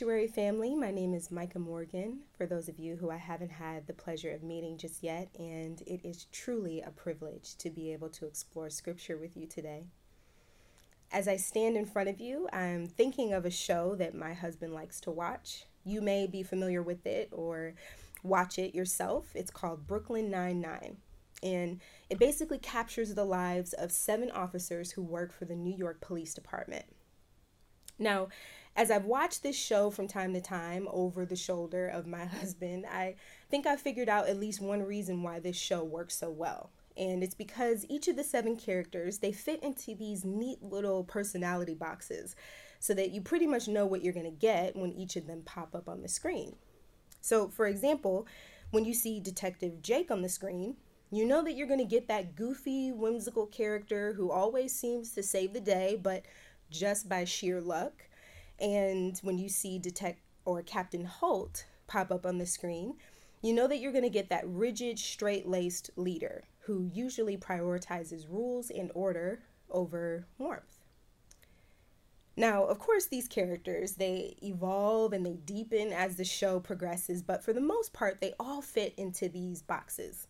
Sanctuary family, my name is Micah Morgan, for those of you who I haven't had the pleasure of meeting just yet, and it is truly a privilege to be able to explore scripture with you today. As I stand in front of you, I'm thinking of a show that my husband likes to watch. You may be familiar with it or watch it yourself. It's called Brooklyn Nine-Nine, and it basically captures the lives of 7 officers who work for the New York Police Department. Now, as I've watched this show from time to time over the shoulder of my husband, I think I figured out at least one reason why this show works so well. And it's because each of the 7 characters, they fit into these neat little personality boxes so that you pretty much know what you're going to get when each of them pop up on the screen. So, for example, when you see Detective Jake on the screen, you know that you're going to get that goofy, whimsical character who always seems to save the day, but just by sheer luck. And when you see Detect or Captain Holt pop up on the screen, you know that you're going to get that rigid, straight-laced leader who usually prioritizes rules and order over warmth. Now, of course, these characters, they evolve and they deepen as the show progresses, but for the most part, they all fit into these boxes.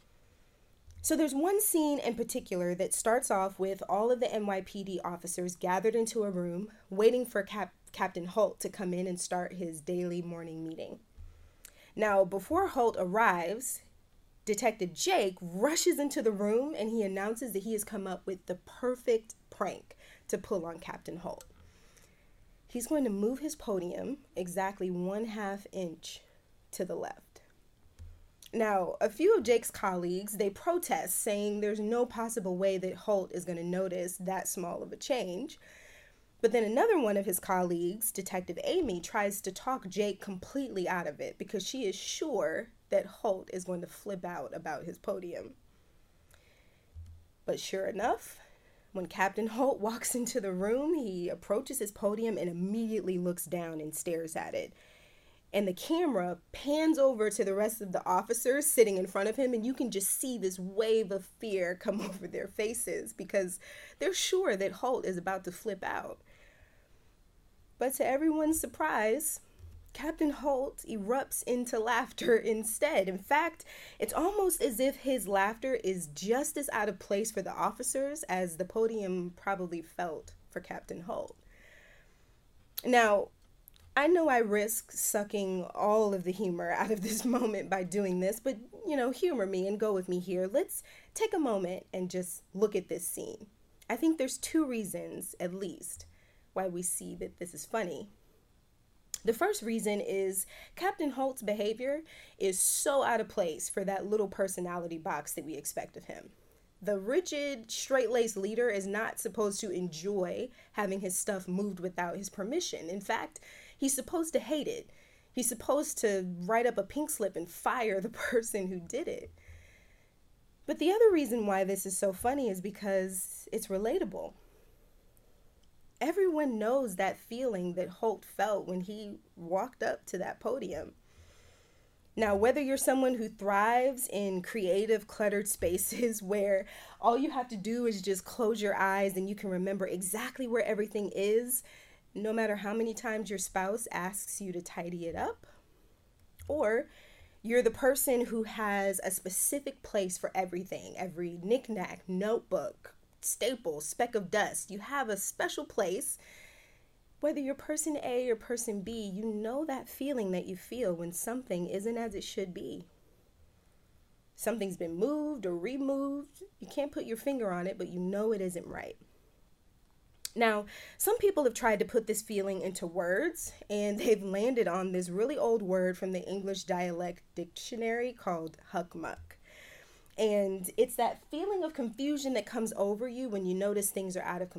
So there's one scene in particular that starts off with all of the NYPD officers gathered into a room waiting for Captain Holt to come in and start his daily morning meeting. Now, before Holt arrives, Detective Jake rushes into the room and he announces that he has come up with the perfect prank to pull on Captain Holt. He's going to move his podium exactly 1/2 inch to the left. Now, a few of Jake's colleagues, they protest, saying there's no possible way that Holt is going to notice that small of a change. But then another one of his colleagues, Detective Amy, tries to talk Jake completely out of it because she is sure that Holt is going to flip out about his podium. But sure enough, when Captain Holt walks into the room, he approaches his podium and immediately looks down and stares at it. And the camera pans over to the rest of the officers sitting in front of him, and you can just see this wave of fear come over their faces because they're sure that Holt is about to flip out. But to everyone's surprise, Captain Holt erupts into laughter instead. In fact, it's almost as if his laughter is just as out of place for the officers as the podium probably felt for Captain Holt. Now, I know I risk sucking all of the humor out of this moment by doing this, but humor me and go with me here. Let's take a moment and just look at this scene. I think there's 2 reasons, at least, why we see that this is funny. The first reason is Captain Holt's behavior is so out of place for that little personality box that we expect of him. The rigid, straight-laced leader is not supposed to enjoy having his stuff moved without his permission. In fact, he's supposed to hate it. He's supposed to write up a pink slip and fire the person who did it. But the other reason why this is so funny is because it's relatable. Everyone knows that feeling that Holt felt when he walked up to that podium. Now, whether you're someone who thrives in creative, cluttered spaces where all you have to do is just close your eyes and you can remember exactly where everything is, no matter how many times your spouse asks you to tidy it up, or you're the person who has a specific place for everything, every knickknack, notebook, staple, speck of dust. You have a special place. Whether you're person A or person B, you know that feeling that you feel when something isn't as it should be. Something's been moved or removed. You can't put your finger on it, but you know it isn't right. Now, some people have tried to put this feeling into words, and they've landed on this really old word from the English Dialect Dictionary called huckmuck. And it's that feeling of confusion that comes over you when you notice things are out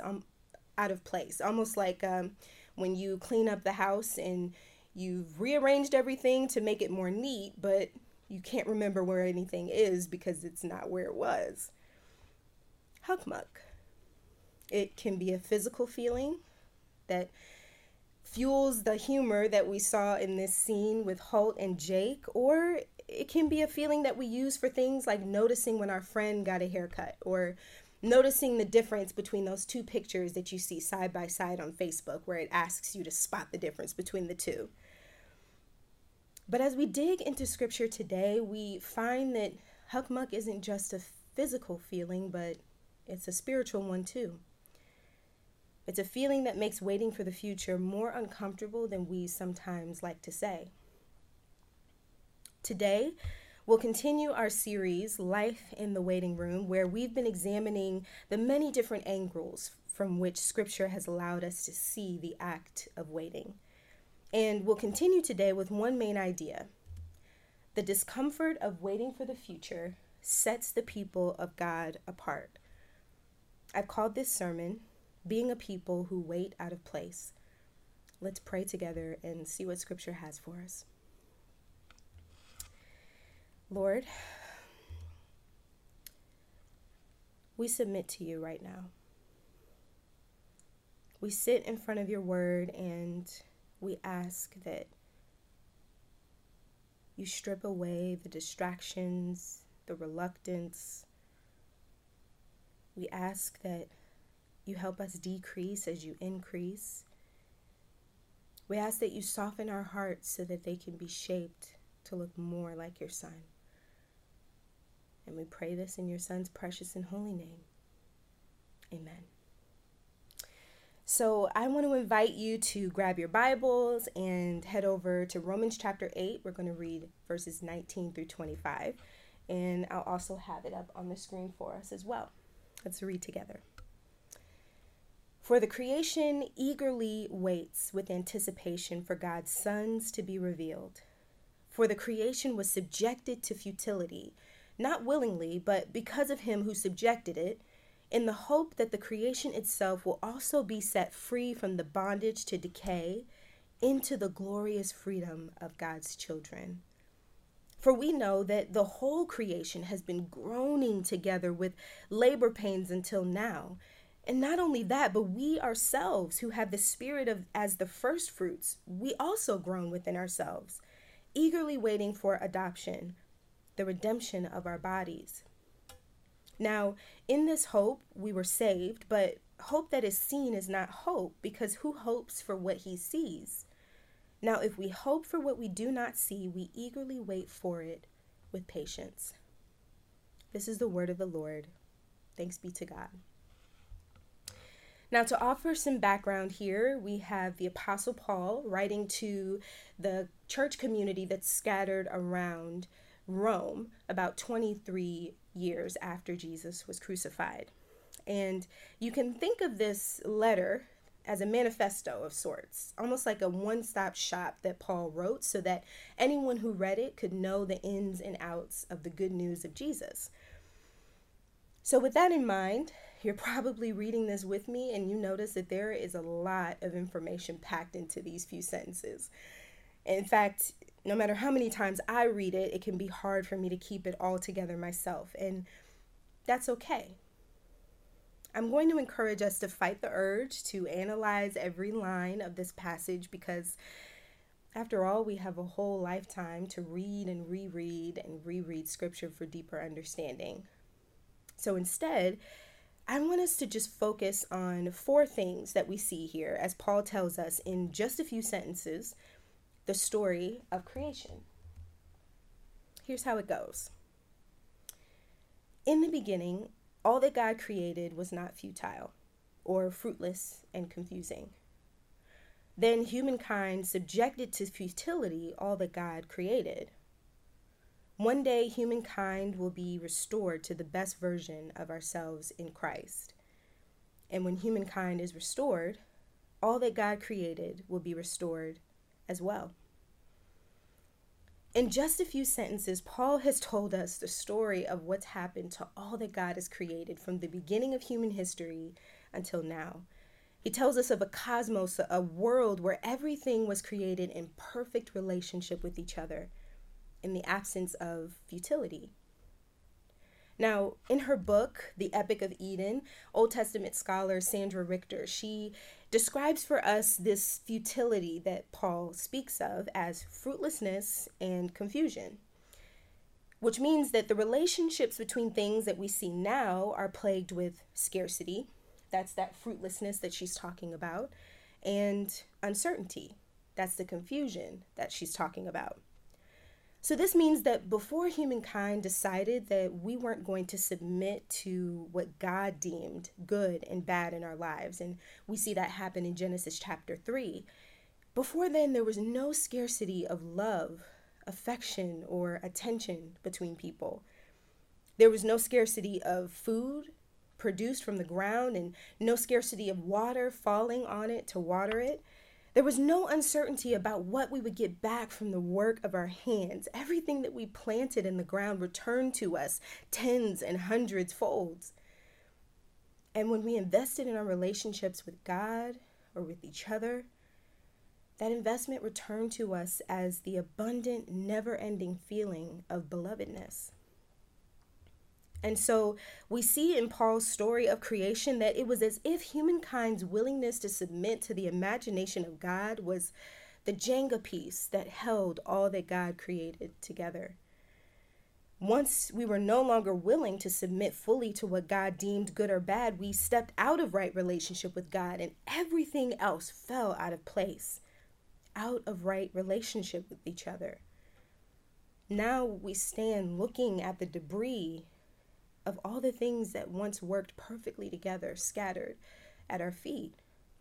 of place, almost like when you clean up the house and you've rearranged everything to make it more neat, but you can't remember where anything is because it's not where it was. Huckmuck. It can be a physical feeling that fuels the humor that we saw in this scene with Holt and Jake, or it can be a feeling that we use for things like noticing when our friend got a haircut or noticing the difference between those two pictures that you see side by side on Facebook, where it asks you to spot the difference between the two. But as we dig into scripture today, we find that Hukmuk isn't just a physical feeling, but it's a spiritual one too. It's a feeling that makes waiting for the future more uncomfortable than we sometimes like to say. Today, we'll continue our series, Life in the Waiting Room, where we've been examining the many different angles from which Scripture has allowed us to see the act of waiting. And we'll continue today with one main idea. The discomfort of waiting for the future sets the people of God apart. I've called this sermon, Being a People Who Wait Out of Place. Let's pray together and see what Scripture has for us. Lord, we submit to you right now. We sit in front of your word and we ask that you strip away the distractions, the reluctance. We ask that you help us decrease as you increase. We ask that you soften our hearts so that they can be shaped to look more like your Son. And we pray this in your Son's precious and holy name. Amen. So I want to invite you to grab your Bibles and head over to Romans chapter 8. We're going to read verses 19 through 25. And I'll also have it up on the screen for us as well. Let's read together. For the creation eagerly waits with anticipation for God's sons to be revealed. For the creation was subjected to futility, not willingly, but because of him who subjected it, in the hope that the creation itself will also be set free from the bondage to decay into the glorious freedom of God's children. For we know that the whole creation has been groaning together with labor pains until now. And not only that, but we ourselves who have the Spirit of as the first fruits, we also groan within ourselves, eagerly waiting for adoption, the redemption of our bodies. Now, in this hope, we were saved, but hope that is seen is not hope, because who hopes for what he sees? Now, if we hope for what we do not see, we eagerly wait for it with patience. This is the word of the Lord. Thanks be to God. Now, to offer some background here, we have the Apostle Paul writing to the church community that's scattered around Rome about 23 years after Jesus was crucified. And you can think of this letter as a manifesto of sorts, almost like a one-stop shop that Paul wrote so that anyone who read it could know the ins and outs of the good news of Jesus. So with that in mind, you're probably reading this with me and you notice that there is a lot of information packed into these few sentences. In fact, no matter how many times I read it, it can be hard for me to keep it all together myself, and that's okay. I'm going to encourage us to fight the urge to analyze every line of this passage because, after all, we have a whole lifetime to read and reread Scripture for deeper understanding. So instead, I want us to just focus on 4 things that we see here, as Paul tells us in just a few sentences, the story of creation. Here's how it goes. In the beginning, all that God created was not futile or fruitless and confusing. Then humankind subjected to futility all that God created. One day, humankind will be restored to the best version of ourselves in Christ. And when humankind is restored, all that God created will be restored as well. In just a few sentences, Paul has told us the story of what's happened to all that God has created from the beginning of human history until now. He tells us of a cosmos, a world where everything was created in perfect relationship with each other, in the absence of futility. Now, in her book, The Epic of Eden, Old Testament scholar Sandra Richter, she describes for us this futility that Paul speaks of as fruitlessness and confusion. which means that the relationships between things that we see now are plagued with scarcity. That's that fruitlessness that she's talking about, and uncertainty. That's the confusion that she's talking about. So this means that before humankind decided that we weren't going to submit to what God deemed good and bad in our lives, and we see that happen in Genesis chapter 3, before then there was no scarcity of love, affection, or attention between people. There was no scarcity of food produced from the ground and no scarcity of water falling on it to water it. There was no uncertainty about what we would get back from the work of our hands. Everything that we planted in the ground returned to us tens and hundreds folds. And when we invested in our relationships with God or with each other, that investment returned to us as the abundant, never-ending feeling of belovedness. And so we see in Paul's story of creation that it was as if humankind's willingness to submit to the imagination of God was the Jenga piece that held all that God created together. Once we were no longer willing to submit fully to what God deemed good or bad, we stepped out of right relationship with God, and everything else fell out of place, out of right relationship with each other. Now we stand looking at the debris of all the things that once worked perfectly together, scattered at our feet.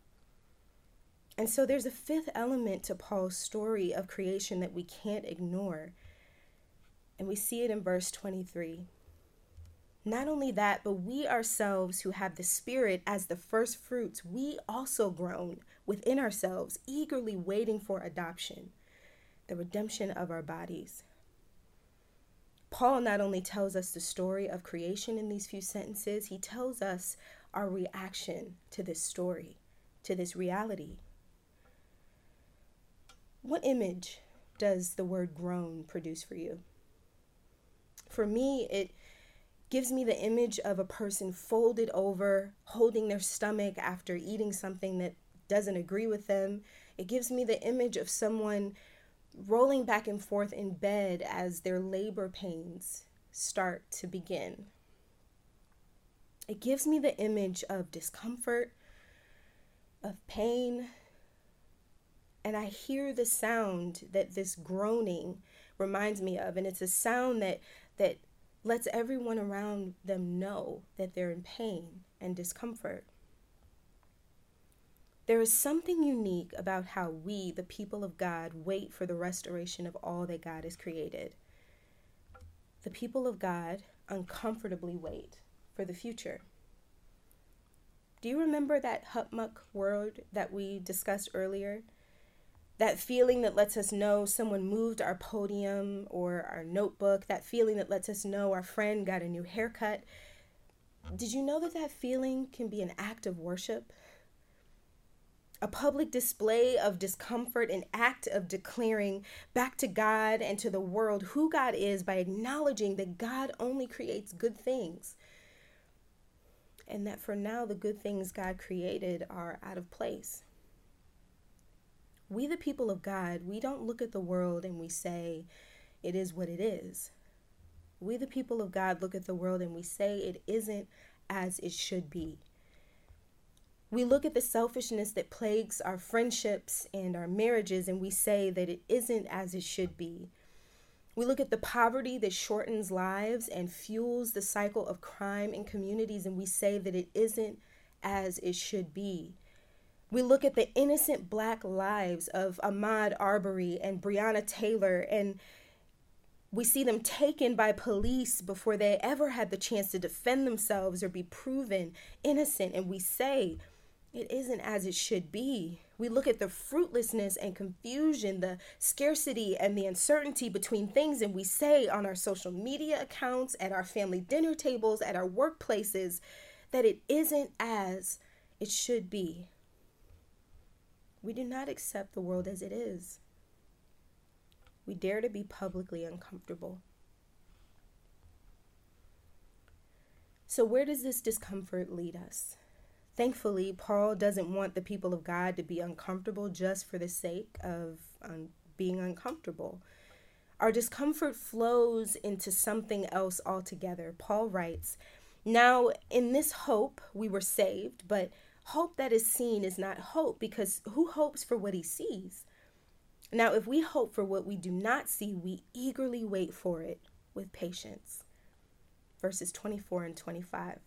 And so there's a fifth element to Paul's story of creation that we can't ignore. And we see it in verse 23. Not only that, but we ourselves who have the Spirit as the first fruits, we also groan within ourselves, eagerly waiting for adoption, the redemption of our bodies. Paul not only tells us the story of creation in these few sentences, he tells us our reaction to this story, to this reality. What image does the word groan produce for you? For me, it gives me the image of a person folded over, holding their stomach after eating something that doesn't agree with them. It gives me the image of someone rolling back and forth in bed as their labor pains start to begin. It gives me the image of discomfort, of pain, and I hear the sound that this groaning reminds me of, and it's a sound that lets everyone around them know that they're in pain and discomfort. There is something unique about how we, the people of God, wait for the restoration of all that God has created. The people of God uncomfortably wait for the future. Do you remember that hupmuck word that we discussed earlier? That feeling that lets us know someone moved our podium or our notebook, that feeling that lets us know our friend got a new haircut. Did you know that that feeling can be an act of worship? A public display of discomfort, an act of declaring back to God and to the world who God is by acknowledging that God only creates good things. And that for now, the good things God created are out of place. We, the people of God, we don't look at the world and we say, it is what it is. We, the people of God, look at the world and we say it isn't as it should be. We look at the selfishness that plagues our friendships and our marriages and we say that it isn't as it should be. We look at the poverty that shortens lives and fuels the cycle of crime in communities and we say that it isn't as it should be. We look at the innocent Black lives of Ahmaud Arbery and Breonna Taylor and we see them taken by police before they ever had the chance to defend themselves or be proven innocent and we say, it isn't as it should be. We look at the fruitlessness and confusion, the scarcity and the uncertainty between things, and we say on our social media accounts, at our family dinner tables, at our workplaces, that it isn't as it should be. We do not accept the world as it is. We dare to be publicly uncomfortable. So where does this discomfort lead us? Thankfully, Paul doesn't want the people of God to be uncomfortable just for the sake of being uncomfortable. Our discomfort flows into something else altogether. Paul writes, "Now, in this hope we were saved, but hope that is seen is not hope, because who hopes for what he sees? Now, if we hope for what we do not see, we eagerly wait for it with patience." Verses 24 and 25.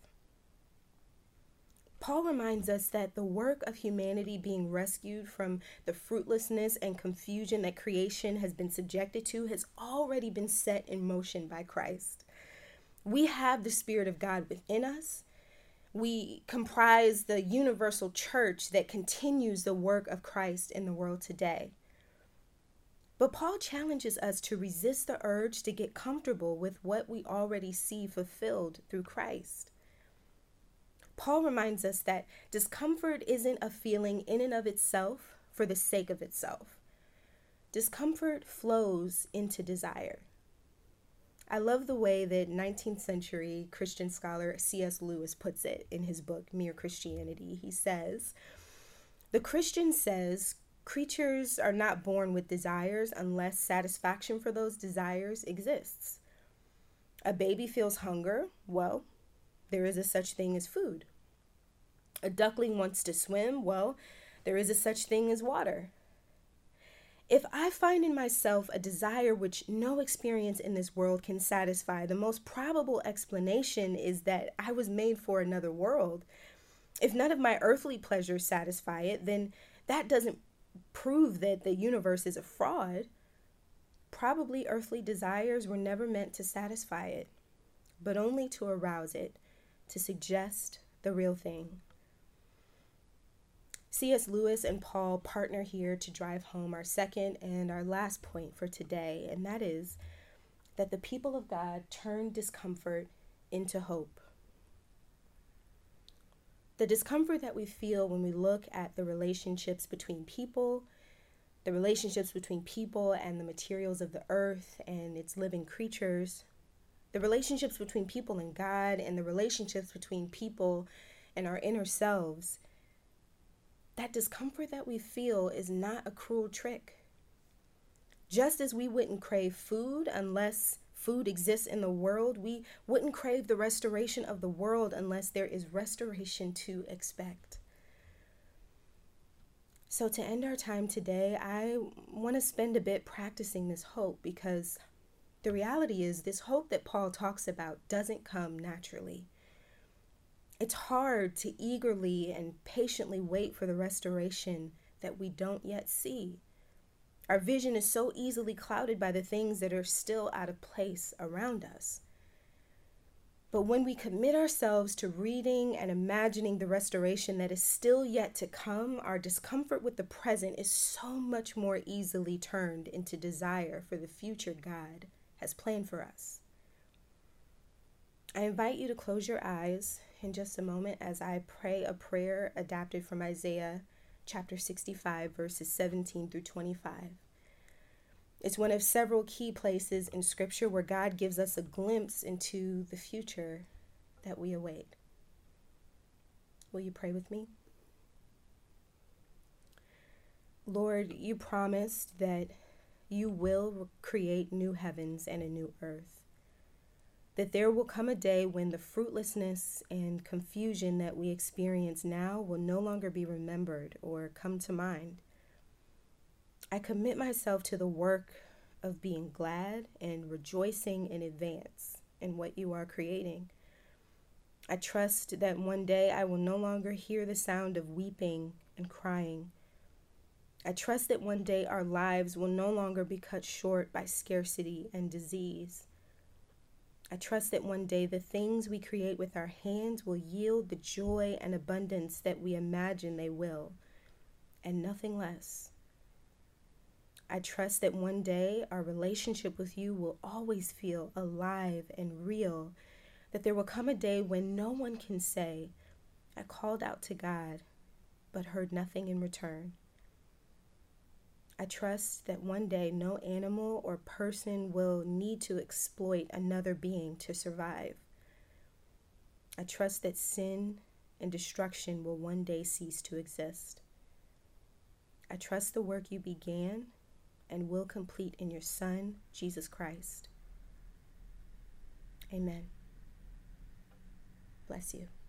Paul reminds us that the work of humanity being rescued from the fruitlessness and confusion that creation has been subjected to has already been set in motion by Christ. We have the Spirit of God within us. We comprise the universal church that continues the work of Christ in the world today. But Paul challenges us to resist the urge to get comfortable with what we already see fulfilled through Christ. Paul reminds us that discomfort isn't a feeling in and of itself for the sake of itself. Discomfort flows into desire. I love the way that 19th century Christian scholar C.S. Lewis puts it in his book, Mere Christianity. He says, "The Christian says creatures are not born with desires unless satisfaction for those desires exists. A baby feels hunger. Well, there is a such thing as food. A duckling wants to swim. Well, there is a such thing as water. If I find in myself a desire which no experience in this world can satisfy, the most probable explanation is that I was made for another world. If none of my earthly pleasures satisfy it, then that doesn't prove that the universe is a fraud. Probably earthly desires were never meant to satisfy it, but only to arouse it, to suggest the real thing." C.S. Lewis and Paul partner here to drive home our second and our last point for today, and that is that the people of God turn discomfort into hope. The discomfort that we feel when we look at the relationships between people and the materials of the earth and its living creatures, the relationships between people and God, and the relationships between people and our inner selves, that discomfort that we feel is not a cruel trick. Just as we wouldn't crave food unless food exists in the world, we wouldn't crave the restoration of the world unless there is restoration to expect. So to end our time today, I want to spend a bit practicing this hope, because the reality is this hope that Paul talks about doesn't come naturally. It's hard to eagerly and patiently wait for the restoration that we don't yet see. Our vision is so easily clouded by the things that are still out of place around us. But when we commit ourselves to reading and imagining the restoration that is still yet to come, our discomfort with the present is so much more easily turned into desire for the future God has planned for us. I invite you to close your eyes in just a moment as I pray a prayer adapted from Isaiah chapter 65, verses 17 through 25. It's one of several key places in Scripture where God gives us a glimpse into the future that we await. Will you pray with me? Lord, you promised that you will create new heavens and a new earth, that there will come a day when the fruitlessness and confusion that we experience now will no longer be remembered or come to mind. I commit myself to the work of being glad and rejoicing in advance in what you are creating. I trust that one day I will no longer hear the sound of weeping and crying. I trust that one day our lives will no longer be cut short by scarcity and disease. I trust that one day the things we create with our hands will yield the joy and abundance that we imagine they will, and nothing less. I trust that one day our relationship with you will always feel alive and real, that there will come a day when no one can say, I called out to God, but heard nothing in return. I trust that one day no animal or person will need to exploit another being to survive. I trust that sin and destruction will one day cease to exist. I trust the work you began and will complete in your Son, Jesus Christ. Amen. Bless you.